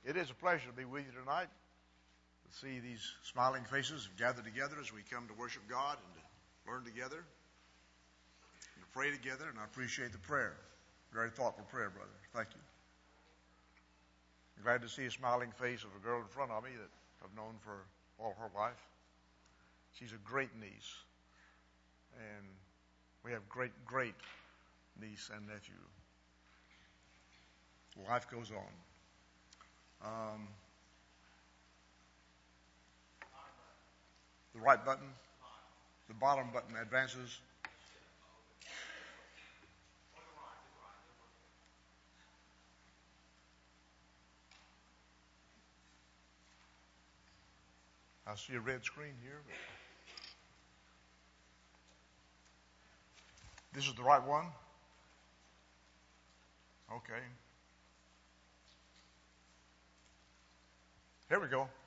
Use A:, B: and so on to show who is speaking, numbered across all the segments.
A: It is a pleasure to be with you tonight, to see these smiling faces gathered together as we come to worship God and to learn together and to pray together, and I appreciate the prayer. Very thoughtful prayer, brother. Thank you. I'm glad to see a smiling face of a girl in front of me that I've known for all her life. She's a great niece, and we have great niece and nephew. Life goes on. The right button, the bottom button advances. I see a red screen here. This is the right one? Okay. Here we go.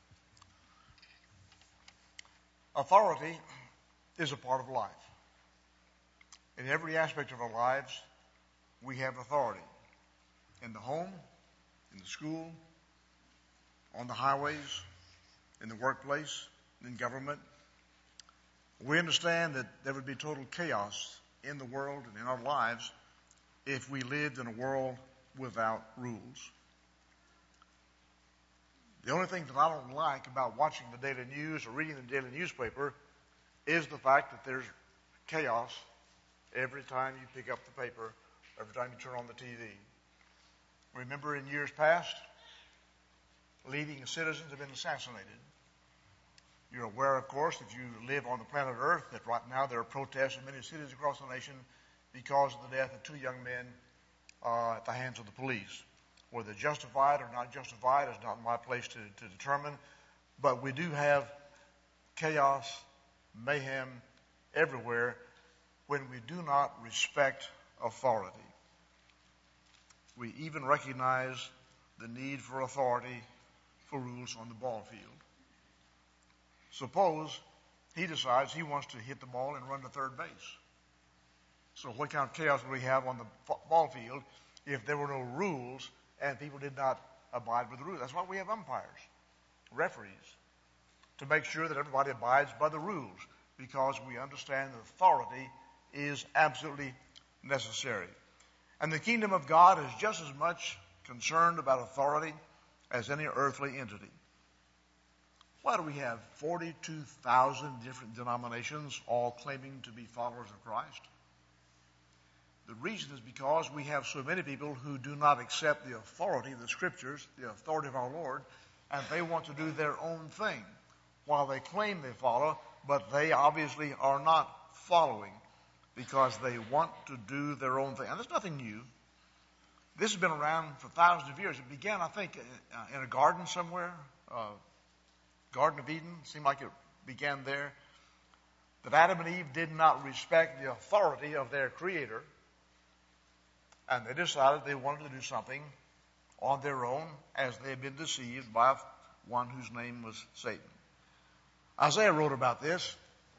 A: Authority is a part of life. In every aspect of our lives, we have authority. In the home, in the school, on the highways, in the workplace, in government. We understand that there would be total chaos in the world and in our lives if we lived in a world without rules. The only thing that I don't like about watching the daily news or reading the daily newspaper is the fact that there's chaos every time you pick up the paper, every time you turn on the TV. Remember in years past, leading citizens have been assassinated. You're aware, of course, if you live on the planet Earth, that right now there are protests in many cities across the nation because of the death of two young men at the hands of the police. Whether justified or not justified is not my place to determine, but we do have chaos, mayhem everywhere when we do not respect authority. We even recognize the need for authority for rules on the ball field. Suppose he decides he wants to hit the ball and run to third base. So what kind of chaos would we have on the ball field if there were no rules and people did not abide by the rules? That's why we have umpires, referees, to make sure that everybody abides by the rules, because we understand that authority is absolutely necessary. And the kingdom of God is just as much concerned about authority as any earthly entity. Why do we have 42,000 different denominations all claiming to be followers of Christ? The reason is because we have so many people who do not accept the authority of the Scriptures, the authority of our Lord, and they want to do their own thing while they claim they follow, but they obviously are not following because they want to do their own thing. And there's nothing new. This has been around for thousands of years. It began, I think, in a garden somewhere, Garden of Eden. Seemed like it began there. That Adam and Eve did not respect the authority of their Creator, and they decided they wanted to do something on their own as they had been deceived by one whose name was Satan. Isaiah wrote about this.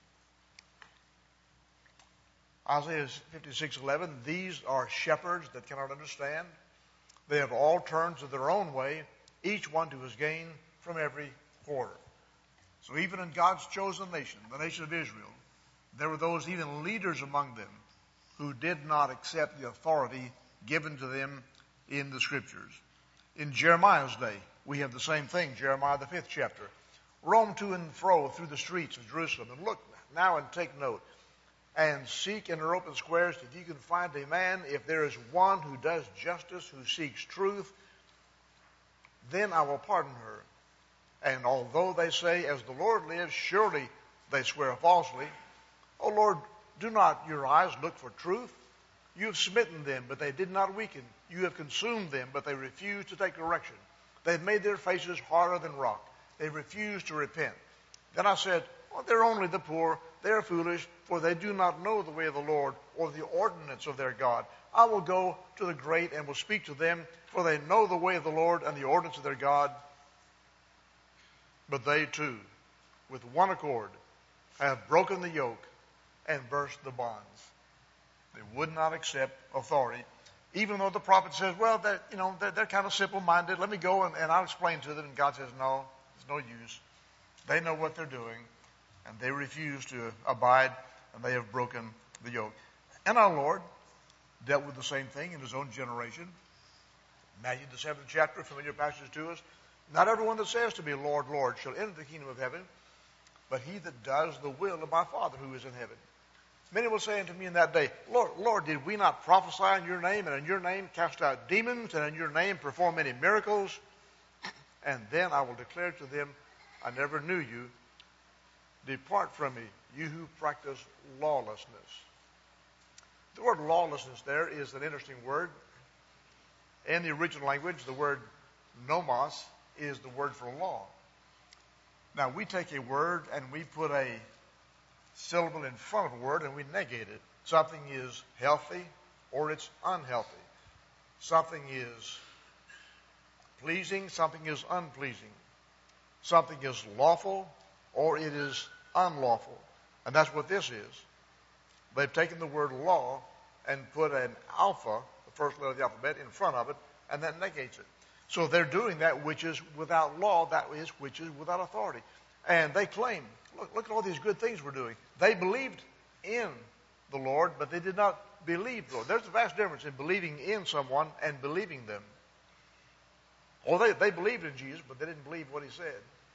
A: Isaiah 56:11, these are shepherds that cannot understand. They have all turned to their own way, each one to his gain from every quarter. So even in God's chosen nation, the nation of Israel, there were those, even leaders among them, who did not accept the authority given to them in the Scriptures. In Jeremiah's day, we have the same thing, Jeremiah the 5th chapter. Roam to and fro through the streets of Jerusalem, and look now and take note, and seek in her open squares if you can find a man, if there is one who does justice, who seeks truth, then I will pardon her. And although they say, as the Lord lives, surely they swear falsely. O Lord, do not your eyes look for truth? You have smitten them, but they did not weaken. You have consumed them, but they refused to take correction. They've made their faces harder than rock. They refused to repent. Then I said, well, they're only the poor. They are foolish, for they do not know the way of the Lord or the ordinance of their God. I will go to the great and will speak to them, for they know the way of the Lord and the ordinance of their God. But they too, with one accord, have broken the yoke and burst the bonds. They would not accept authority, Even though the prophet says, well, they're kind of simple-minded. Let me go and I'll explain to them. And God says, no, it's no use. They know what they're doing, and they refuse to abide, and they have broken the yoke. And our Lord dealt with the same thing in his own generation. Matthew, the 7th chapter, familiar passage to us. Not everyone that says to me, Lord, Lord, shall enter the kingdom of heaven, but he that does the will of my Father who is in heaven. Many will say unto me in that day, Lord, Lord, did we not prophesy in your name, and in your name cast out demons, and in your name perform many miracles? And then I will declare to them, I never knew you. Depart from me, you who practice lawlessness. The word lawlessness there is an interesting word. In the original language, the word nomos is the word for law. Now, we take a word and we put a syllable in front of a word and we negate it. Something is healthy or it's unhealthy. Something is pleasing, something is unpleasing. Something is lawful or it is unlawful. And that's what this is. They've taken the word law and put an alpha, the first letter of the alphabet, in front of it, and that negates it. So they're doing that which is without law, that is which is without authority. And they claim, look at all these good things we're doing. They believed in the Lord, but they did not believe the Lord. There's a vast difference in believing in someone and believing them. Or they believed in Jesus, but they didn't believe what he said.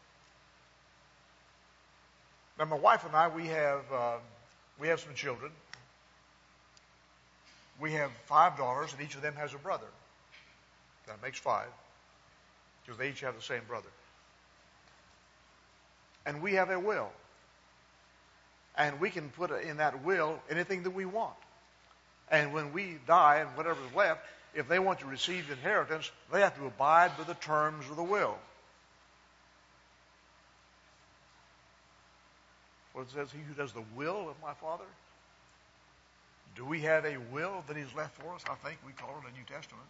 A: Now, my wife and I, we have some children. We have 5 daughters, and each of them has a brother. That makes 5, because they each have the same brother. And we have a will. And we can put in that will anything that we want. And when we die and whatever's left, if they want to receive the inheritance, they have to abide by the terms of the will. What it says, he who does the will of my Father. Do we have a will that he's left for us? I think we call it a New Testament.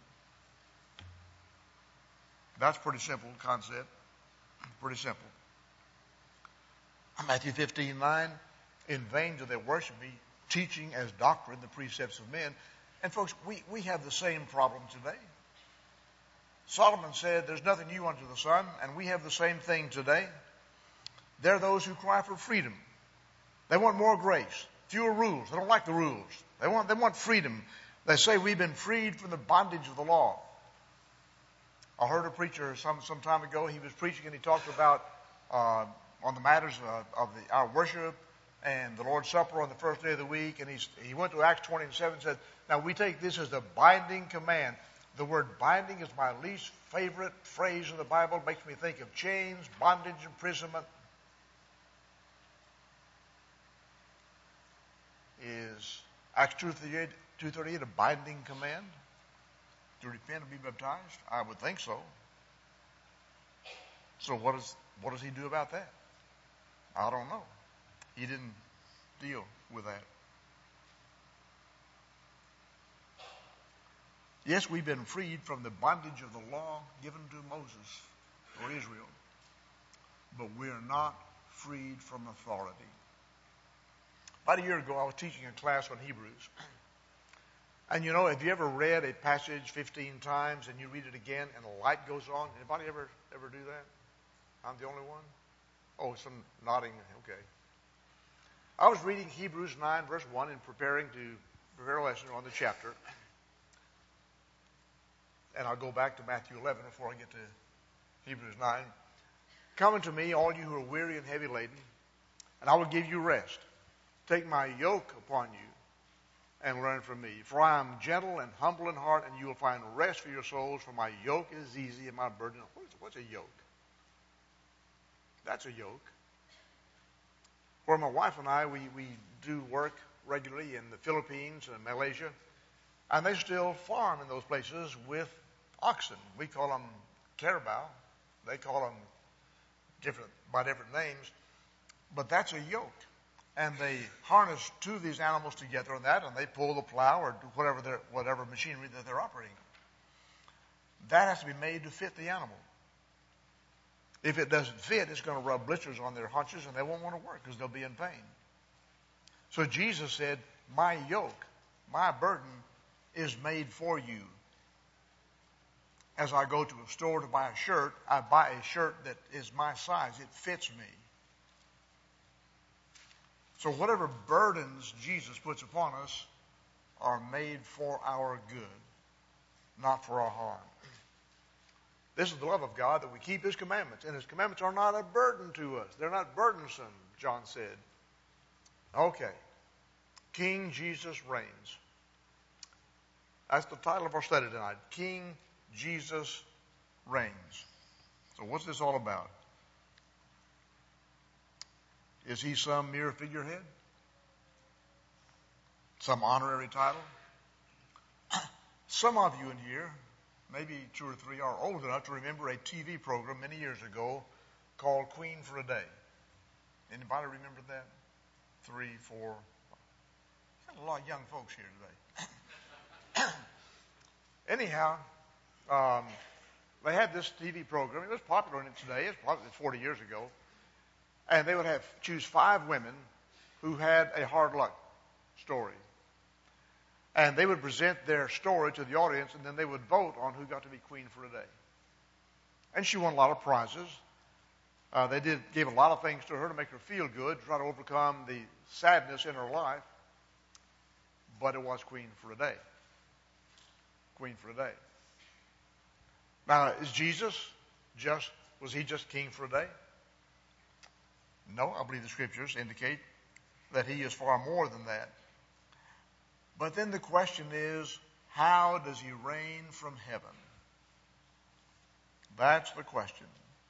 A: That's pretty simple concept. Pretty simple. Matthew 15:9, in vain do they worship me, teaching as doctrine the precepts of men. And folks, we have the same problem today. Solomon said, there's nothing new under the sun, and we have the same thing today. There are those who cry for freedom. They want more grace, fewer rules. They don't like the rules. They want freedom. They say we've been freed from the bondage of the law. I heard a preacher some time ago. He was preaching and he talked about on the matters of our worship and the Lord's Supper on the first day of the week. And he went to Acts 20:7 and said, now we take this as a binding command. The word binding is my least favorite phrase in the Bible. It makes me think of chains, bondage, imprisonment. Is Acts 2:38 a binding command? To repent and be baptized? I would think so. So what does he do about that? I don't know. He didn't deal with that. Yes, we've been freed from the bondage of the law given to Moses or Israel, but we are not freed from authority. About a year ago, I was teaching a class on Hebrews. And you know, have you ever read a passage 15 times and you read it again and a light goes on? Anybody ever do that? I'm the only one? Oh, some nodding. Okay. I was reading Hebrews 9, verse 1 and preparing to prepare a lesson on the chapter. And I'll go back to Matthew 11 before I get to Hebrews 9. Come unto me, all you who are weary and heavy laden, and I will give you rest. Take my yoke upon you and learn from me. For I am gentle and humble in heart, and you will find rest for your souls, for my yoke is easy and my burden. What's a yoke? That's a yoke. For my wife and I, we do work regularly in the Philippines and Malaysia, and they still farm in those places with oxen. We call them carabao. They call them by different names, but that's a yoke. And they harness two of these animals together on that, and they pull the plow or do whatever machinery that they're operating. That has to be made to fit the animal. If it doesn't fit, it's going to rub blisters on their haunches, and they won't want to work because they'll be in pain. So Jesus said, my yoke, my burden is made for you. As I go to a store to buy a shirt, I buy a shirt that is my size. It fits me. So whatever burdens Jesus puts upon us are made for our good, not for our harm. This is the love of God, that we keep His commandments. And His commandments are not a burden to us. They're not burdensome, John said. Okay. King Jesus reigns. That's the title of our study tonight. King Jesus reigns. So what's this all about? Is He some mere figurehead? Some honorary title? Some of you in here, maybe 2 or 3, are old enough to remember a TV program many years ago called Queen for a Day. Anybody remember that? 3, 4. Got a lot of young folks here today. Anyhow, they had this TV program. It was popular today. It's probably 40 years ago. And they would choose 5 women who had a hard luck story. And they would present their story to the audience, and then they would vote on who got to be queen for a day. And she won a lot of prizes. They gave a lot of things to her to make her feel good, to try to overcome the sadness in her life. But it was queen for a day. Queen for a day. Now, is Jesus was He just king for a day? No, I believe the scriptures indicate that He is far more than that. But then the question is, how does He reign from heaven? That's the question.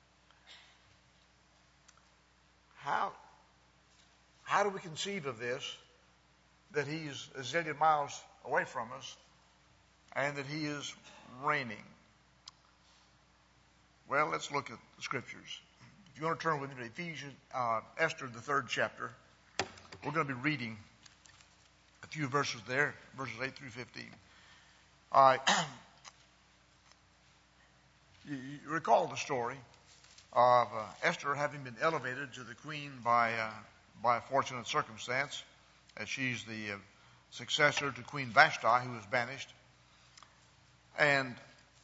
A: How do we conceive of this, that He's a zillion miles away from us and that He is reigning? Well, let's look at the scriptures. If you want to turn with me to Ephesians, Esther, the 3rd chapter, we're going to be reading a few verses there, verses 8 through 15. You recall the story of Esther having been elevated to the queen by a fortunate circumstance, as she's the successor to Queen Vashti, who was banished. And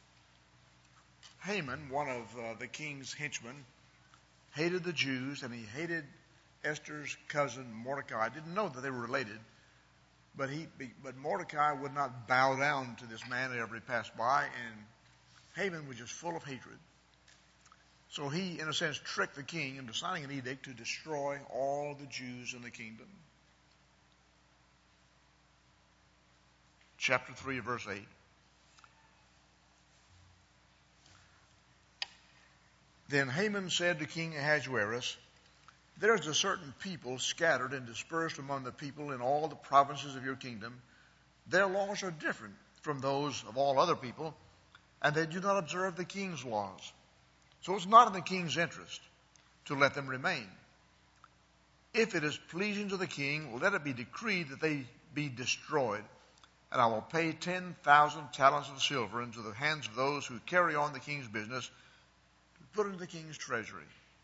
A: Haman, one of the king's henchmen, hated the Jews, and he hated Esther's cousin Mordecai. Didn't know that they were related, but Mordecai would not bow down to this man whenever he passed by, and Haman was just full of hatred. So he, in a sense, tricked the king into signing an edict to destroy all the Jews in the kingdom. Chapter 3, verse 8. Then Haman said to King Ahasuerus, "There is a certain people scattered and dispersed among the people in all the provinces of your kingdom. Their laws are different from those of all other people, and they do not observe the king's laws. So it's not in the king's interest to let them remain. If it is pleasing to the king, let it be decreed that they be destroyed, and I will pay 10,000 talents of silver into the hands of those who carry on the king's business, to put into the king's treasury."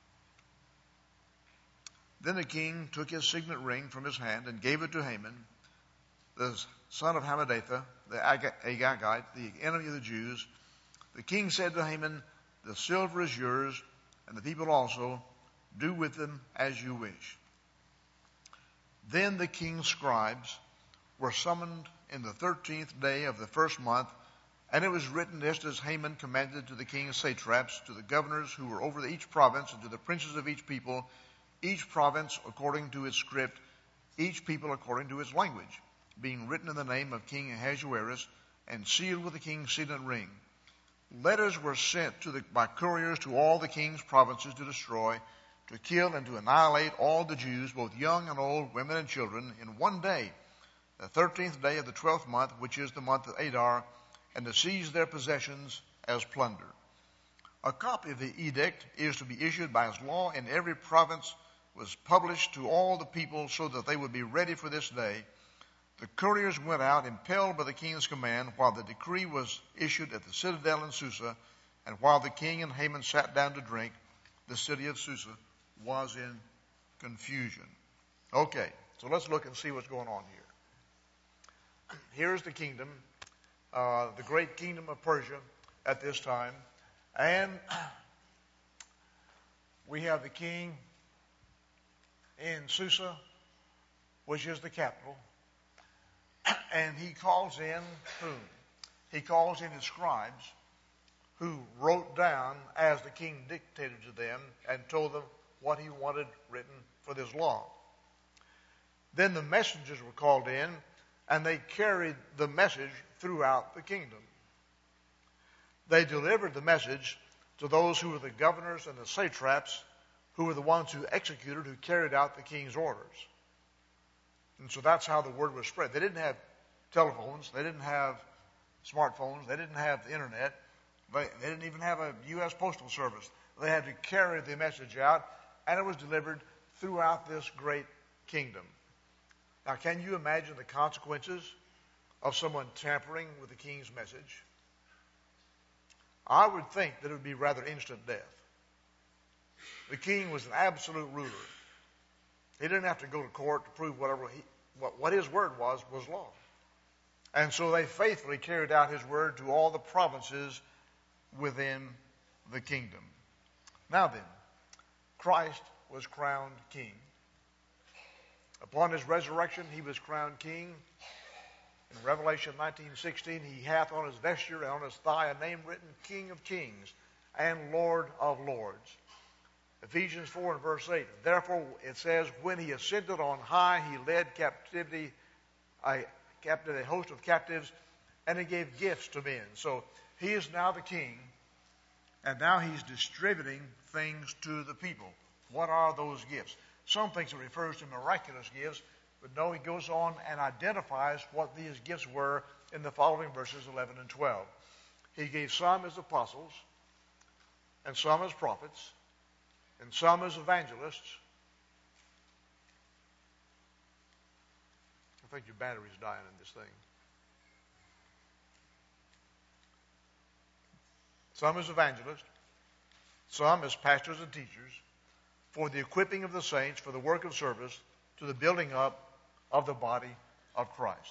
A: Then the king took his signet ring from his hand and gave it to Haman, the son of Hammedatha, the Agagite, the enemy of the Jews. The king said to Haman, "The silver is yours, and the people also. Do with them as you wish." Then the king's scribes were summoned in the 13th day of the first month, and it was written just as Haman commanded, to the king's satraps, to the governors who were over each province, and to the princes of each people, each province according to its script, each people according to its language, being written in the name of King Ahasuerus, and sealed with the king's signet ring. Letters were sent by couriers to all the king's provinces to destroy, to kill, and to annihilate all the Jews, both young and old, women and children, in one day, the 13th day of the 12th month, which is the month of Adar, and to seize their possessions as plunder. A copy of the edict is to be issued by its law in every province, was published to all the people, so that they would be ready for this day. The couriers went out, impelled by the king's command, while the decree was issued at the citadel in Susa, and while the king and Haman sat down to drink, the city of Susa was in confusion. Okay, so let's look and see what's going on here. Here's the kingdom the great kingdom of Persia at this time. And we have the king in Susa, which is the capital. And he calls in whom? He calls in his scribes, who wrote down as the king dictated to them and told them what he wanted written for this law. Then the messengers were called in, and they carried the message throughout the kingdom. They delivered the message to those who were the governors and the satraps, who were the ones who executed, who carried out the king's orders. And so that's how the word was spread. They didn't have telephones. They didn't have smartphones. They didn't have the internet. They didn't even have a U.S. Postal Service. They had to carry the message out, and it was delivered throughout this great kingdom. Now, can you imagine the consequences of someone tampering with the king's message? I would think that it would be rather instant death. The king was an absolute ruler. He didn't have to go to court to prove what his word was law. And so they faithfully carried out his word to all the provinces within the kingdom. Now then, Christ was crowned king. Upon his resurrection, he was crowned king. In Revelation 19:16, he hath on his vesture and on his thigh a name written, King of Kings and Lord of Lords. Ephesians 4 and verse 8, therefore it says, when he ascended on high, he led a host of captives, and he gave gifts to men. So he is now the king, and now he's distributing things to the people. What are those gifts? Some things it refers to miraculous gifts, but no, he goes on and identifies what these gifts were in the following verses 11 and 12. He gave some as apostles, and some as prophets, and some as evangelists. I think your battery's dying in this thing. Some as evangelists, some as pastors and teachers, for the equipping of the saints, for the work of service, to the building up of the body of Christ.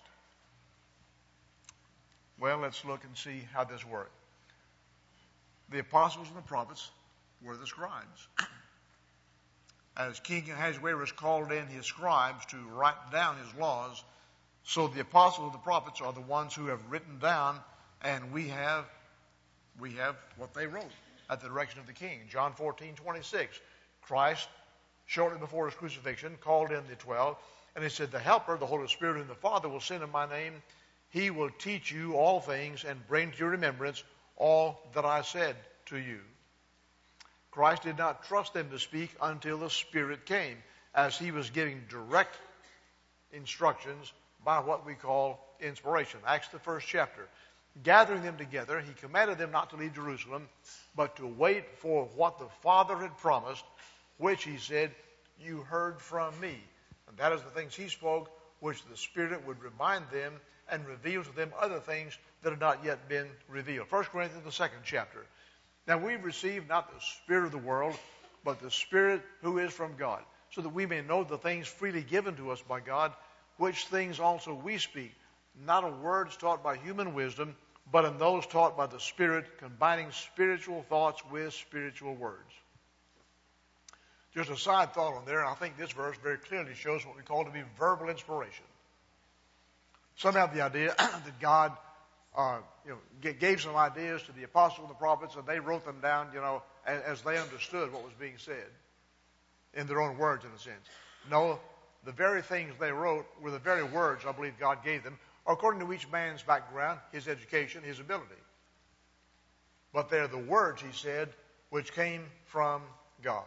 A: Well, let's look and see how this worked. The apostles and the prophets were the scribes. As King Ahasuerus called in his scribes to write down his laws, so the apostles and the prophets are the ones who have written down, and we have what they wrote at the direction of the king. John 14:26, Christ, shortly before his crucifixion, called in the 12, and he said, the Helper, the Holy Spirit, whom the Father will send in my name, he will teach you all things and bring to your remembrance all that I said to you. Christ did not trust them to speak until the Spirit came, as he was giving direct instructions by what we call inspiration. Acts the 1st chapter. Gathering them together, he commanded them not to leave Jerusalem, but to wait for what the Father had promised, which he said, you heard from me. And that is the things he spoke, which the Spirit would remind them and reveal to them other things that had not yet been revealed. 1 Corinthians the 2nd chapter. Now we've received not the spirit of the world, but the Spirit who is from God, so that we may know the things freely given to us by God, which things also we speak, not in words taught by human wisdom, but in those taught by the Spirit, combining spiritual thoughts with spiritual words. Just a side thought on there, and I think this verse very clearly shows what we call to be verbal inspiration. Some have the idea that God gave some ideas to the apostles and the prophets, and they wrote them down, as they understood what was being said in their own words, in a sense. No, the very things they wrote were the very words I believe God gave them, according to each man's background, his education, his ability. But they're the words, he said, which came from God.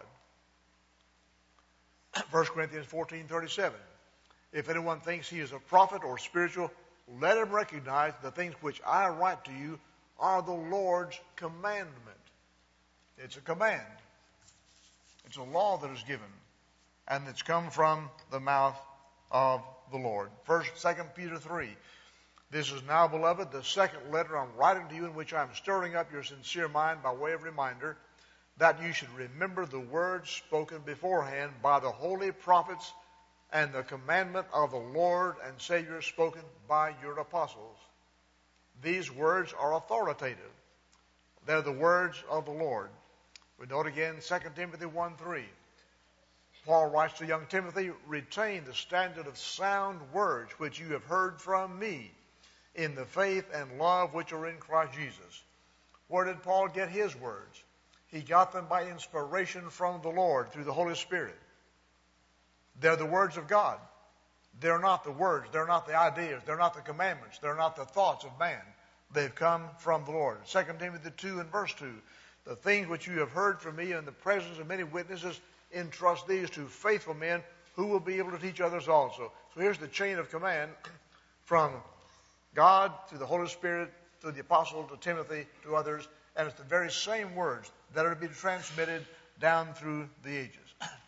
A: 1 Corinthians 14:37. If anyone thinks he is a prophet or spiritual, let him recognize the things which I write to you are the Lord's commandment. It's a command. It's a law that is given, and it's come from the mouth of the Lord. 2 Peter 3. This is now, beloved, the second letter I'm writing to you, in which I'm stirring up your sincere mind by way of reminder, that you should remember the words spoken beforehand by the holy prophets and the commandment of the Lord and Savior spoken by your apostles. These words are authoritative. They're the words of the Lord. We note again 2 Timothy 1:3. Paul writes to young Timothy, retain the standard of sound words which you have heard from me in the faith and love which are in Christ Jesus. Where did Paul get his words? He got them by inspiration from the Lord through the Holy Spirit. They're the words of God. They're not the words. They're not the ideas. They're not the commandments. They're not the thoughts of man. They've come from the Lord. 2 Timothy 2 and verse 2. The things which you have heard from me in the presence of many witnesses, entrust these to faithful men who will be able to teach others also. So here's the chain of command from God to the Holy Spirit, to the apostle, to Timothy, to others. And it's the very same words that are to be transmitted down through the ages.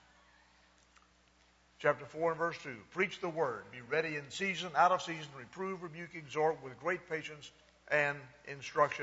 A: Chapter 4 and verse 2. Preach the word. Be ready in season, out of season. Reprove, rebuke, exhort with great patience and instruction.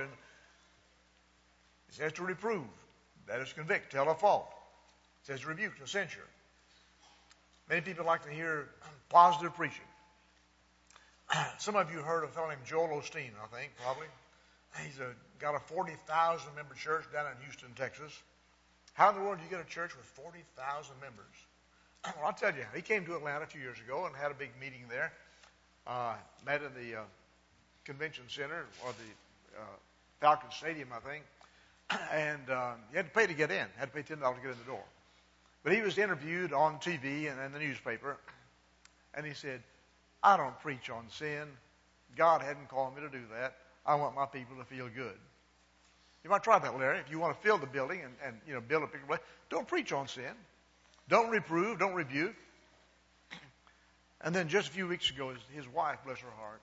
A: It says to reprove. That is convict. Tell a fault. It says to rebuke, to censure. Many people like to hear positive preaching. Some of you heard of a fellow named Joel Osteen, I think, probably. He's got a 40,000 member church down in Houston, Texas. How in the world do you get a church with 40,000 members? Well, I'll tell you, he came to Atlanta a few years ago and had a big meeting there. Met in the convention center, or the Falcon Stadium, I think. And you had to pay to get in. Had to pay $10 to get in the door. But he was interviewed on TV and in the newspaper. And he said, I don't preach on sin. God hadn't called me to do that. I want my people to feel good. You might try that, Larry. If you want to fill the building and build a bigger place, don't preach on sin. Don't reprove. Don't rebuke. And then just a few weeks ago, his wife, bless her heart.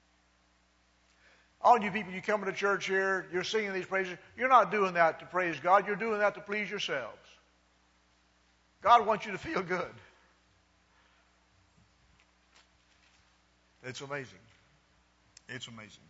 A: All you people, you come to church here, you're singing these praises. You're not doing that to praise God. You're doing that to please yourselves. God wants you to feel good. It's amazing. It's amazing.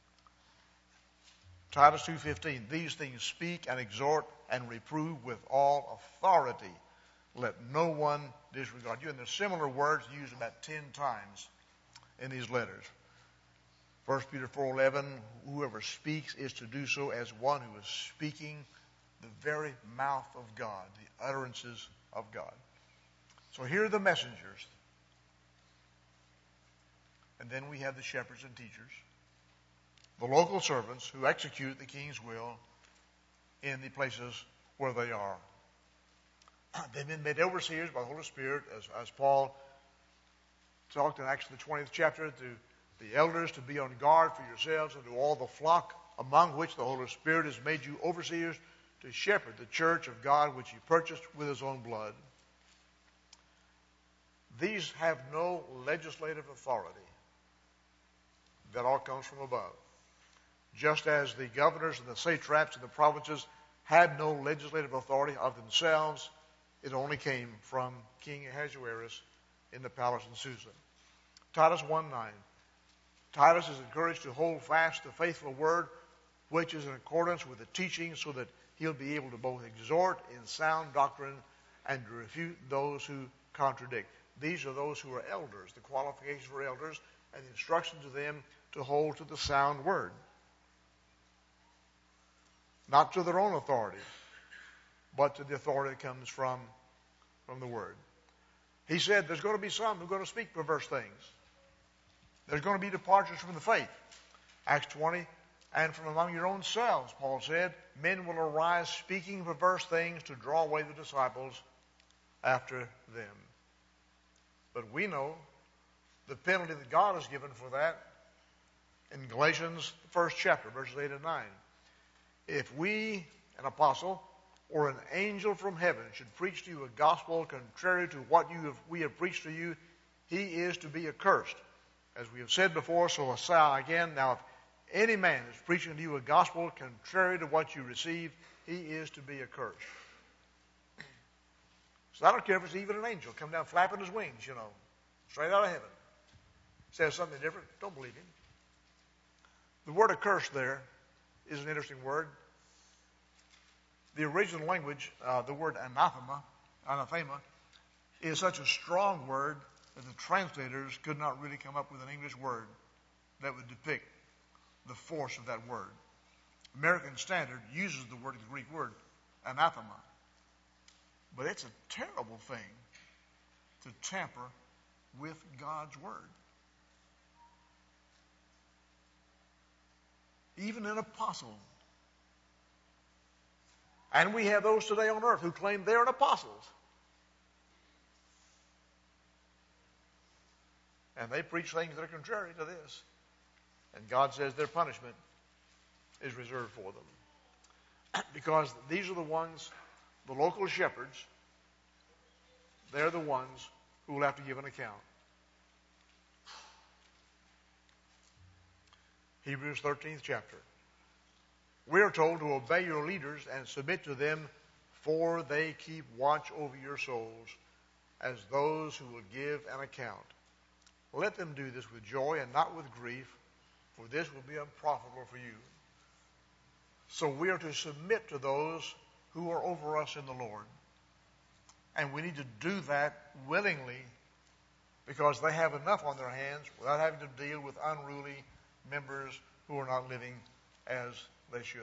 A: Titus 2:15, these things speak and exhort and reprove with all authority. Let no one disregard you. And there's similar words used about 10 times in these letters. 1 Peter 4:11, whoever speaks is to do so as one who is speaking the very mouth of God, the utterances of God. So here are the messengers. And then we have the shepherds and teachers, the local servants who execute the king's will in the places where they are. They've been made overseers by the Holy Spirit, as Paul talked in Acts the 20th chapter, to the elders to be on guard for yourselves and to all the flock among which the Holy Spirit has made you overseers to shepherd the church of God which he purchased with his own blood. These have no legislative authority. That all comes from above. Just as the governors and the satraps in the provinces had no legislative authority of themselves, it only came from King Ahasuerus in the palace in Susa. Titus 1:9. Titus is encouraged to hold fast the faithful word, which is in accordance with the teaching, so that he'll be able to both exhort in sound doctrine and to refute those who contradict. These are those who are elders, the qualifications for elders, and the instruction to them to hold to the sound word. Not to their own authority, but to the authority that comes from the word. He said there's going to be some who are going to speak perverse things. There's going to be departures from the faith. Acts 20, and from among your own selves, Paul said, men will arise speaking perverse things to draw away the disciples after them. But we know the penalty that God has given for that in Galatians, the 1st chapter, verses 8 and 9. If we, an apostle, or an angel from heaven should preach to you a gospel contrary to what we have preached to you, he is to be accursed. As we have said before, so I say again, now if any man is preaching to you a gospel contrary to what you receive, he is to be accursed. So I don't care if it's even an angel come down flapping his wings, straight out of heaven. Says something different, don't believe him. The word accursed there is an interesting word. The original language, the word anathema, is such a strong word that the translators could not really come up with an English word that would depict the force of that word. American Standard uses the Greek word, anathema. But it's a terrible thing to tamper with God's word. Even an apostle. And we have those today on earth who claim they're apostles. And they preach things that are contrary to this. And God says their punishment is reserved for them. Because these are the ones, the local shepherds, they're the ones who will have to give an account. Hebrews 13th chapter. We are told to obey your leaders and submit to them, for they keep watch over your souls as those who will give an account. Let them do this with joy and not with grief, for this will be unprofitable for you. So we are to submit to those who are over us in the Lord. And we need to do that willingly, because they have enough on their hands without having to deal with unruly members who are not living as they should.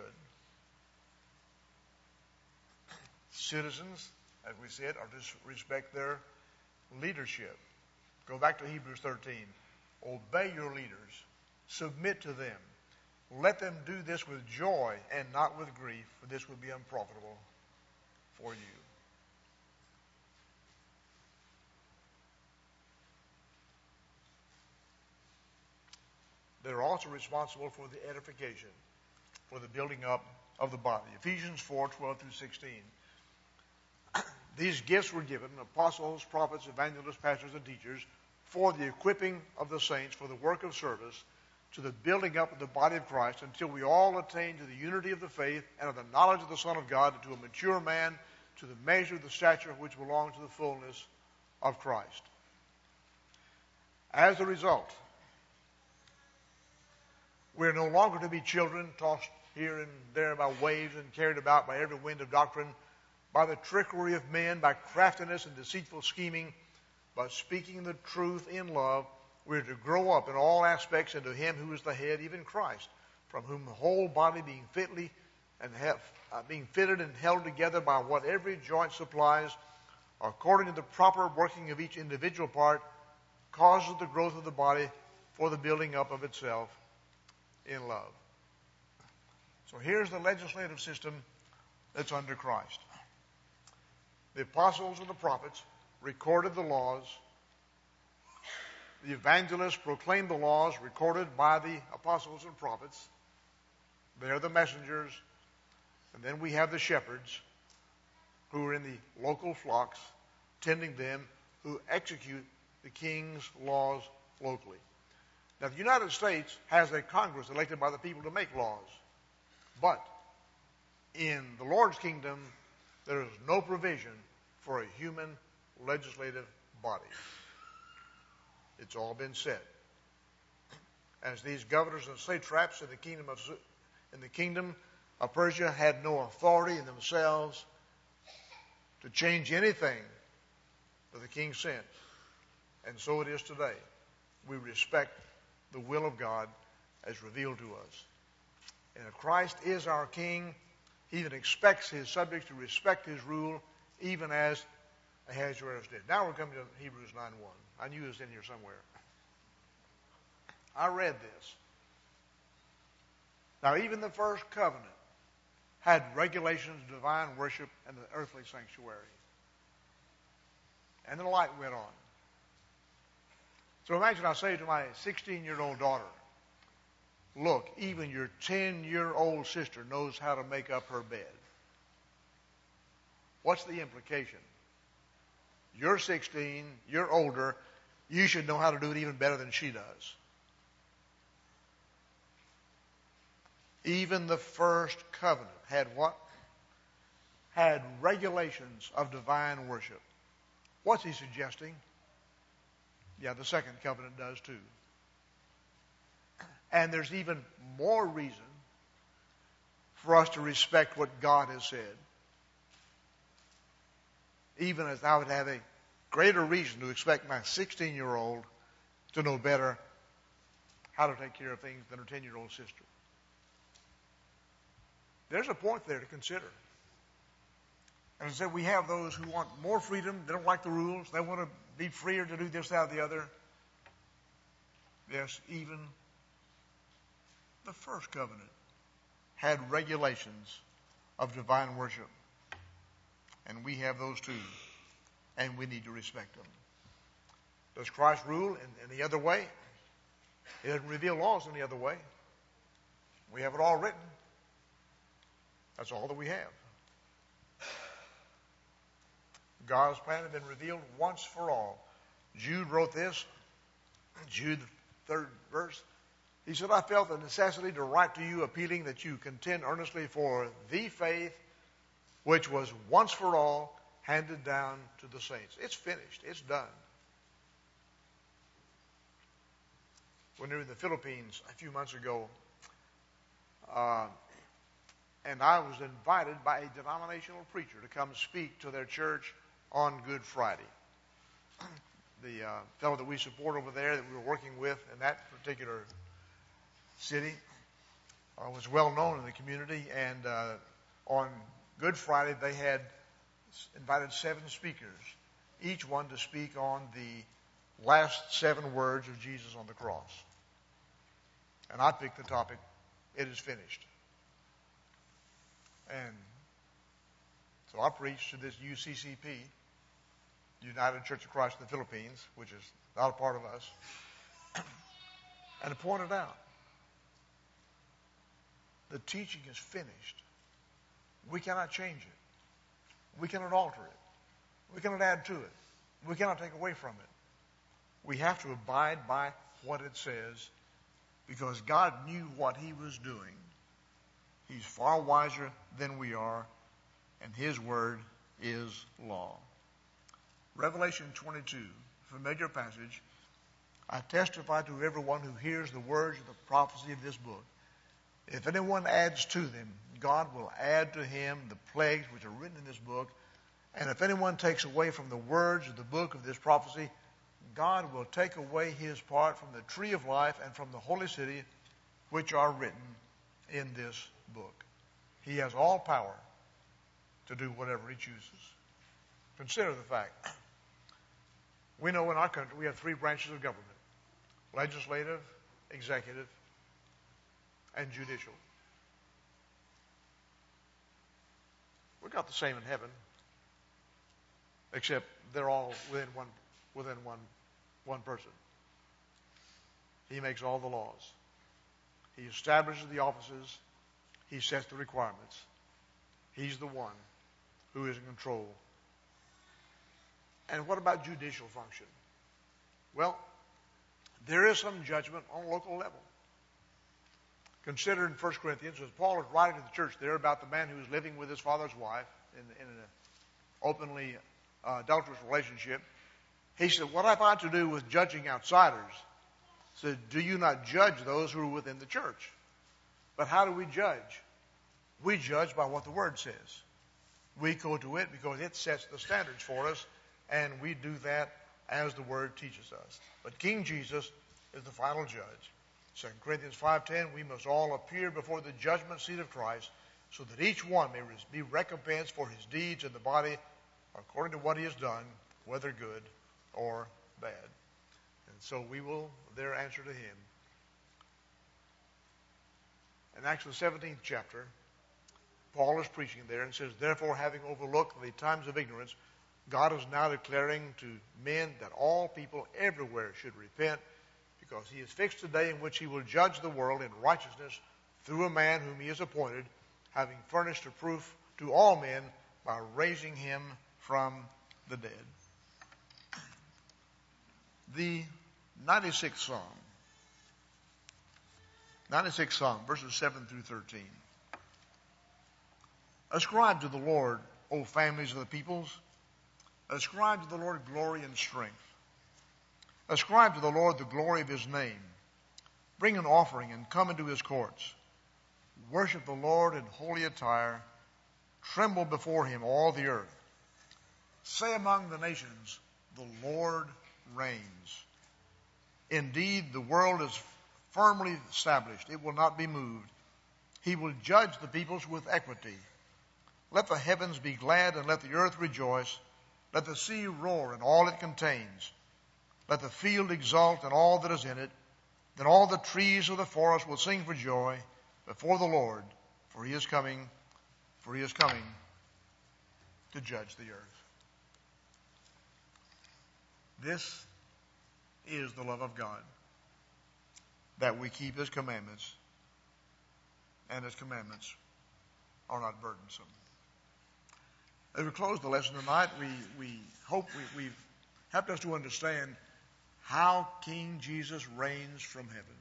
A: Citizens, as we said, are to respect their leadership. Go back to Hebrews 13. Obey your leaders. Submit to them. Let them do this with joy and not with grief, for this would be unprofitable for you. They're also responsible for the edification, for the building up of the body. Ephesians 4:12 through 16. These gifts were given, apostles, prophets, evangelists, pastors, and teachers, for the equipping of the saints for the work of service, to the building up of the body of Christ, until we all attain to the unity of the faith and of the knowledge of the Son of God, and to a mature man, to the measure of the stature which belongs to the fullness of Christ. As a result, we're no longer to be children tossed here and there by waves and carried about by every wind of doctrine, by the trickery of men, by craftiness and deceitful scheming, by speaking the truth in love. We're to grow up in all aspects into Him who is the head, even Christ, from whom the whole body being fitted and held together by what every joint supplies, according to the proper working of each individual part, causes the growth of the body for the building up of itself in love. So here's the legislative system that's under Christ. The apostles and the prophets recorded the laws. The evangelists proclaimed the laws recorded by the apostles and prophets. They're the messengers. And then we have the shepherds who are in the local flocks, tending them, who execute the king's laws locally. Now, the United States has a Congress elected by the people to make laws. But in the Lord's kingdom, there is no provision for a human legislative body. It's all been said. As these governors and satraps in the kingdom of Persia had no authority in themselves to change anything that the king sent. And so it is today. We respect the will of God as revealed to us. And if Christ is our king, He even expects His subjects to respect His rule, even as Ahasuerus did. Now we're coming to Hebrews 9:1. I knew it was in here somewhere. I read this. Now, even the first covenant had regulations of divine worship and the earthly sanctuary. And the light went on. So imagine I say to my 16-year-old daughter, look, even your 10-year-old sister knows how to make up her bed. What's the implication? You're 16, you're older, you should know how to do it even better than she does. Even the first covenant had what? Had regulations of divine worship. What's he suggesting? Yeah, the second covenant does too. And there's even more reason for us to respect what God has said. Even as I would have a greater reason to expect my 16-year-old to know better how to take care of things than her 10-year-old sister. There's a point there to consider. And as I said, we have those who want more freedom. They don't like the rules. They want to be freer to do this, that, or the other. Yes, even the first covenant had regulations of divine worship. And we have those too. And we need to respect them. Does Christ rule in any other way? He doesn't reveal laws any other way. We have it all written. That's all that we have. God's plan had been revealed once for all. Jude wrote this, Jude, the 3rd verse. He said, I felt the necessity to write to you appealing that you contend earnestly for the faith which was once for all handed down to the saints. It's finished. It's done. When we were in the Philippines a few months ago, and I was invited by a denominational preacher to come speak to their church on Good Friday. The fellow that we support over there that we were working with in that particular city was well known in the community, and on Good Friday they had invited 7 speakers, each one to speak on the last 7 words of Jesus on the cross. And I picked the topic, it is finished. And so I preached to this UCCP, United Church of Christ in the Philippines, which is not a part of us, and I pointed out, the teaching is finished. We cannot change it. We cannot alter it. We cannot add to it. We cannot take away from it. We have to abide by what it says, because God knew what he was doing. He's far wiser than we are, and his word is law. Revelation 22, familiar passage. I testify to everyone who hears the words of the prophecy of this book. If anyone adds to them, God will add to him the plagues which are written in this book. And if anyone takes away from the words of the book of this prophecy, God will take away his part from the tree of life and from the holy city, which are written in this book. He has all power to do whatever he chooses. Consider the fact. We know in our country we have 3 branches of government: legislative, executive, and judicial. We've got the same in heaven, except they're all within one person. He makes all the laws. He establishes the offices. He sets the requirements. He's the one who is in control. And what about judicial function? Well, there is some judgment on a local level. Consider in 1 Corinthians, as Paul is writing to the church there about the man who was living with his father's wife in an openly adulterous relationship. He said, what have I to do with judging outsiders? He said, do you not judge those who are within the church? But how do we judge? We judge by what the Word says. We go to it because it sets the standards for us, and we do that as the Word teaches us. But King Jesus is the final judge. 2 Corinthians 5:10, we must all appear before the judgment seat of Christ, so that each one may be recompensed for his deeds in the body according to what he has done, whether good or bad. And so we will there answer to him. In Acts the 17th chapter, Paul is preaching there and says, therefore, having overlooked the times of ignorance, God is now declaring to men that all people everywhere should repent, because he has fixed a day in which he will judge the world in righteousness through a man whom he has appointed, having furnished a proof to all men by raising him from the dead. The 96th Psalm, verses 7 through 13. Ascribe to the Lord, O families of the peoples. Ascribe to the Lord glory and strength. Ascribe to the Lord the glory of his name. Bring an offering and come into his courts. Worship the Lord in holy attire. Tremble before him, all the earth. Say among the nations, the Lord reigns. Indeed, the world is firmly established. It will not be moved. He will judge the peoples with equity. Let the heavens be glad and let the earth rejoice. Let the sea roar and all it contains. Let the field exult and all that is in it. Then all the trees of the forest will sing for joy before the Lord, for he is coming to judge the earth. This is the love of God, that we keep his commandments, and his commandments are not burdensome. As we close the lesson tonight, we hope we've helped us to understand how King Jesus reigns from heaven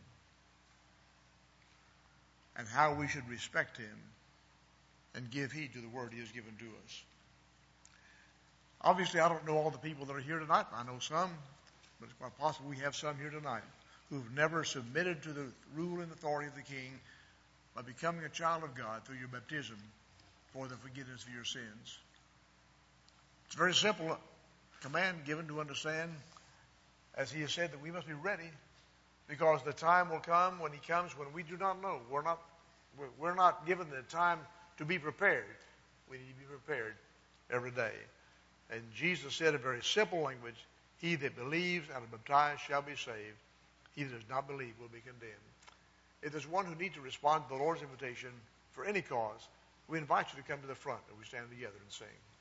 A: and how we should respect him and give heed to the word he has given to us. Obviously, I don't know all the people that are here tonight. I know some, but it's quite possible we have some here tonight who've never submitted to the rule and authority of the King by becoming a child of God through your baptism for the forgiveness of your sins. It's a very simple command given to understand, as he has said, that we must be ready, because the time will come when he comes when we do not know. We're not given the time to be prepared. We need to be prepared every day. And Jesus said in very simple language, he that believes and is baptized shall be saved. He that does not believe will be condemned. If there's one who needs to respond to the Lord's invitation for any cause, we invite you to come to the front and we stand together and sing.